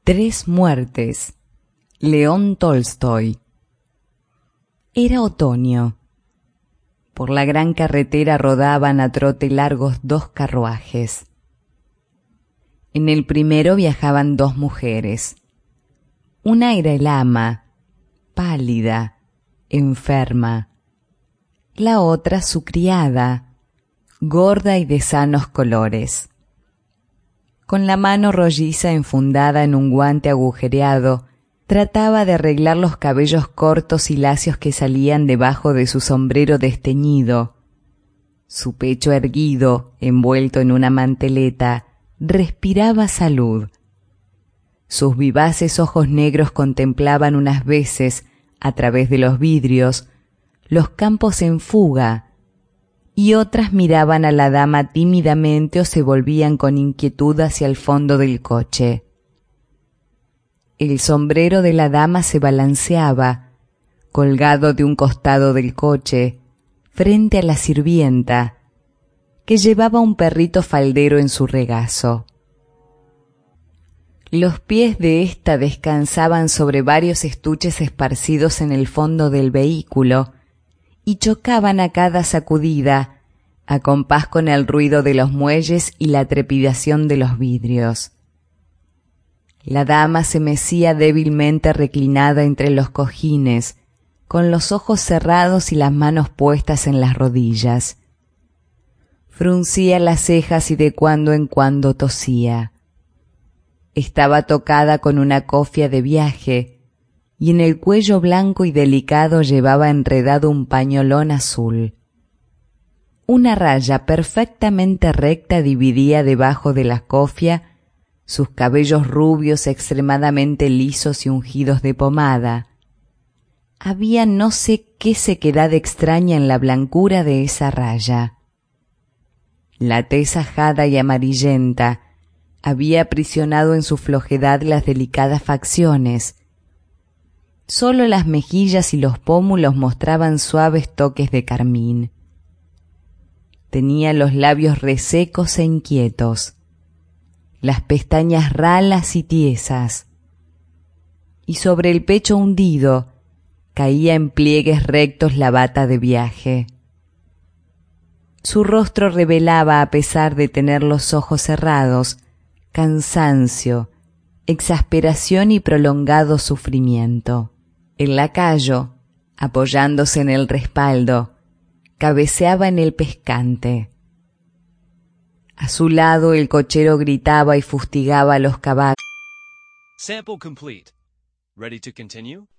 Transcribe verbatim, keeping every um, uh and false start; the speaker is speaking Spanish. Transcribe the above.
Tres muertes. León Tolstoy. Era otoño. Por la gran carretera rodaban a trote largos dos carruajes. En el primero viajaban dos mujeres. Una era el ama, pálida, enferma. La otra su criada, gorda y de sanos colores. Con la mano rolliza enfundada en un guante agujereado, trataba de arreglar los cabellos cortos y lacios que salían debajo de su sombrero desteñido. Su pecho erguido, envuelto en una manteleta, respiraba salud. Sus vivaces ojos negros contemplaban unas veces, a través de los vidrios, los campos en fuga, y otras miraban a la dama tímidamente o se volvían con inquietud hacia el fondo del coche. El sombrero de la dama se balanceaba, colgado de un costado del coche, frente a la sirvienta, que llevaba un perrito faldero en su regazo. Los pies de ésta descansaban sobre varios estuches esparcidos en el fondo del vehículo y chocaban a cada sacudida, a compás con el ruido de los muelles y la trepidación de los vidrios. La dama se mecía débilmente reclinada entre los cojines, con los ojos cerrados y las manos puestas en las rodillas. Fruncía las cejas y de cuando en cuando tosía. Estaba tocada con una cofia de viaje, y en el cuello blanco y delicado llevaba enredado un pañolón azul. Una raya perfectamente recta dividía debajo de la cofia sus cabellos rubios extremadamente lisos y ungidos de pomada. Había no sé qué sequedad extraña en la blancura de esa raya. La tez ajada y amarillenta había aprisionado en su flojedad las delicadas facciones. Sólo las mejillas y los pómulos mostraban suaves toques de carmín. Tenía los labios resecos e inquietos, las pestañas ralas y tiesas, y sobre el pecho hundido caía en pliegues rectos la bata de viaje. Su rostro revelaba, a pesar de tener los ojos cerrados, cansancio, exasperación y prolongado sufrimiento. El lacayo, apoyándose en el respaldo, cabeceaba en el pescante. A su lado el cochero gritaba y fustigaba a los caballos. Sample complete. Ready to continue?